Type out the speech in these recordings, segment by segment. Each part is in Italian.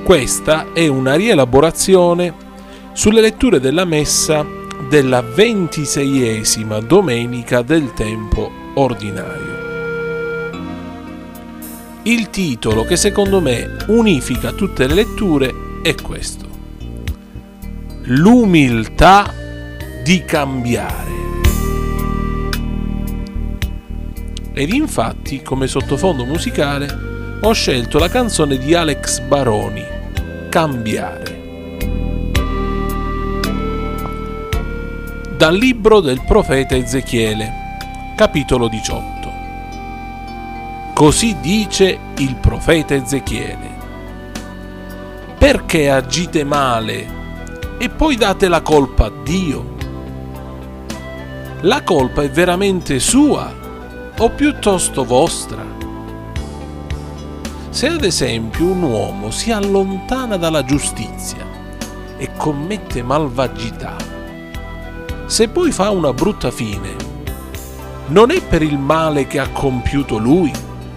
Questa è una rielaborazione sulle letture della Messa della 26esima domenica del tempo ordinario. Il titolo che secondo me unifica tutte le letture è questo: l'umiltà di cambiare. Ed infatti, come sottofondo musicale, ho scelto la canzone di Alex Baroni, Cambiare, dal libro del profeta Ezechiele, capitolo 18. Così dice il profeta Ezechiele: perché agite male e poi date la colpa a Dio? La colpa è veramente sua o piuttosto vostra? Se ad esempio un uomo si allontana dalla giustizia e commette malvagità, se poi fa una brutta fine, non è per il male che ha compiuto lui?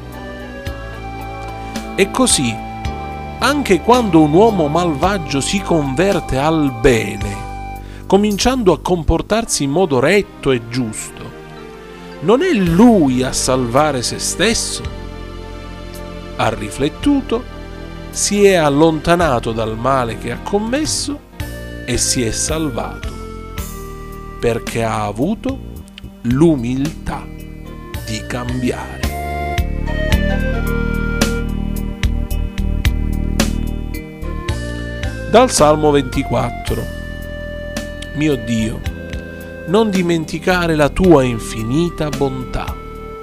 E così, anche quando un uomo malvagio si converte al bene, cominciando a comportarsi in modo retto e giusto, non è lui a salvare se stesso? Ha riflettuto, si è allontanato dal male che ha commesso e si è salvato, perché ha avuto l'umiltà di cambiare. Dal Salmo 24. Mio Dio, non dimenticare la tua infinita bontà.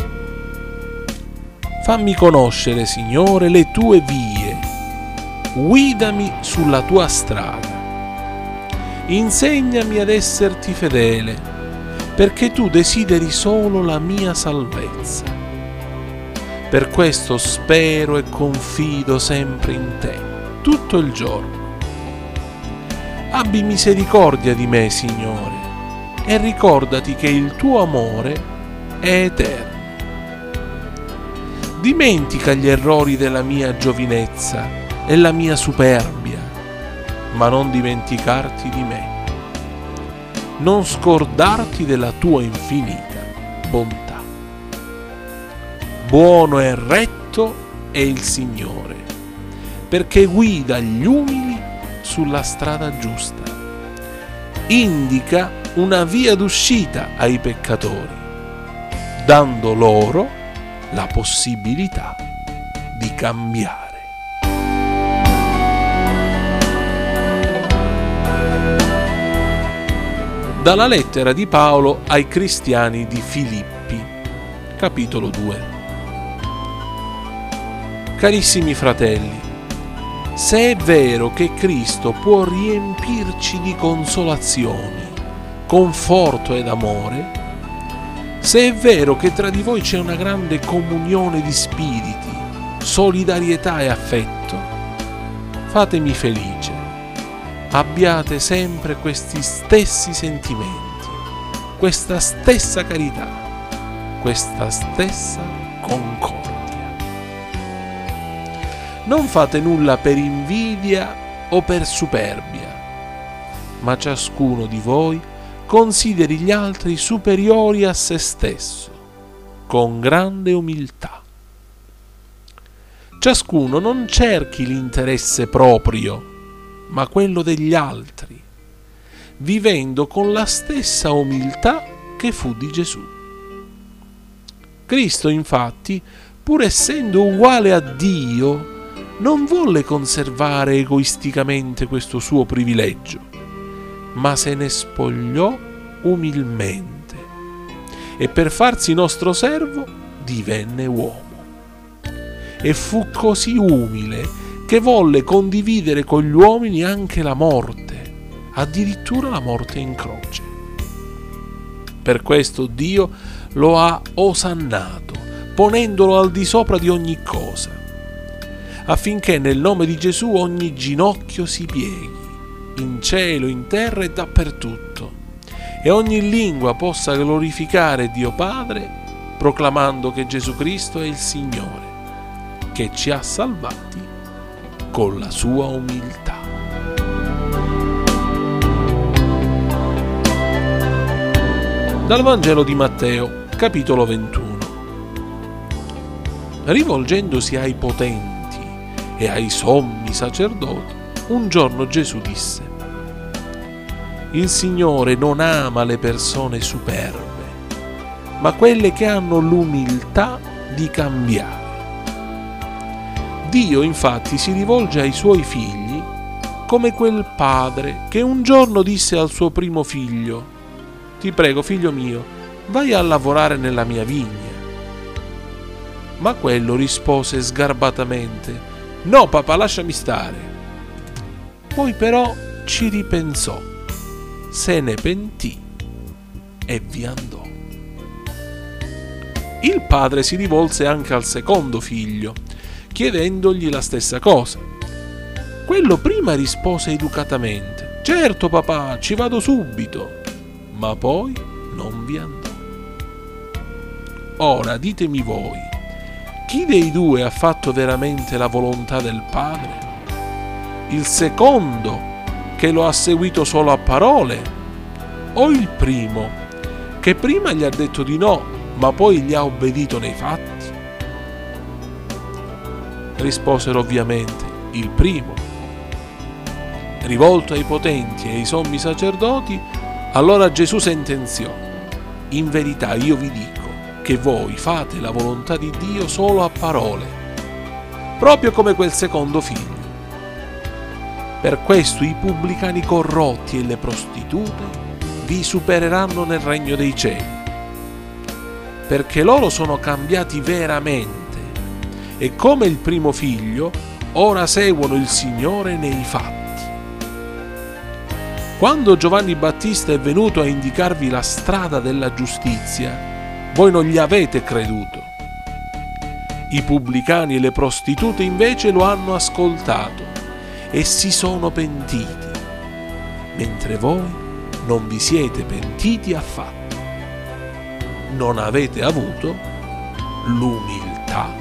Fammi conoscere, Signore, le tue vie. Guidami sulla tua strada. Insegnami ad esserti fedele, perché tu desideri solo la mia salvezza. Per questo spero e confido sempre in te, tutto il giorno. Abbi misericordia di me, Signore, e ricordati che il tuo amore è eterno. Dimentica gli errori della mia giovinezza e la mia superbia, ma non dimenticarti di me. Non scordarti della tua infinita bontà. Buono e retto è il Signore, perché guida gli umili sulla strada giusta. Indica una via d'uscita ai peccatori, dando loro la possibilità di cambiare. Dalla lettera di Paolo ai cristiani di Filippi, capitolo 2. Carissimi fratelli, se è vero che Cristo può riempirci di consolazioni, conforto ed amore, se è vero che tra di voi c'è una grande comunione di spiriti, solidarietà e affetto, fatemi felice. Abbiate sempre questi stessi sentimenti, questa stessa carità, questa stessa concordia. Non fate nulla per invidia o per superbia, ma ciascuno di voi consideri gli altri superiori a se stesso, con grande umiltà. Ciascuno non cerchi l'interesse proprio, ma quello degli altri, vivendo con la stessa umiltà che fu di Gesù. Cristo, infatti, pur essendo uguale a Dio, non volle conservare egoisticamente questo suo privilegio, ma se ne spogliò umilmente e per farsi nostro servo divenne uomo. E fu così umile che volle condividere con gli uomini anche la morte, addirittura la morte in croce. Per questo Dio lo ha osannato, ponendolo al di sopra di ogni cosa, affinché nel nome di Gesù ogni ginocchio si pieghi, in cielo, in terra e dappertutto, e ogni lingua possa glorificare Dio Padre, proclamando che Gesù Cristo è il Signore, che ci ha salvati con la sua umiltà. Dal Vangelo di Matteo, capitolo 21. Rivolgendosi ai potenti e ai sommi sacerdoti, un giorno Gesù disse: Il Signore non ama le persone superbe, ma quelle che hanno l'umiltà di cambiare. Dio infatti si rivolge ai suoi figli come quel padre che un giorno disse al suo primo figlio: Ti prego, figlio mio, vai a lavorare nella mia vigna. Ma quello rispose sgarbatamente: No, papà, lasciami stare. Poi però ci ripensò, se ne pentì e vi andò. Il padre si rivolse anche al secondo figlio, chiedendogli la stessa cosa. Quello prima rispose educatamente: Certo, papà, ci vado subito. Ma poi non vi andò. Ora ditemi voi, chi dei due ha fatto veramente la volontà del Padre? Il secondo, che lo ha seguito solo a parole, o il primo, che prima gli ha detto di no, ma poi gli ha obbedito nei fatti? Risposero ovviamente il primo. Rivolto ai potenti e ai sommi sacerdoti, allora Gesù sentenziò: In verità io vi dico che voi fate la volontà di Dio solo a parole, proprio come quel secondo figlio. Per questo i pubblicani corrotti e le prostitute vi supereranno nel regno dei cieli, perché loro sono cambiati veramente e come il primo figlio ora seguono il Signore nei fatti. Quando Giovanni Battista è venuto a indicarvi la strada della giustizia, voi non gli avete creduto. I pubblicani e le prostitute invece lo hanno ascoltato e si sono pentiti, mentre voi non vi siete pentiti affatto. Non avete avuto l'umiltà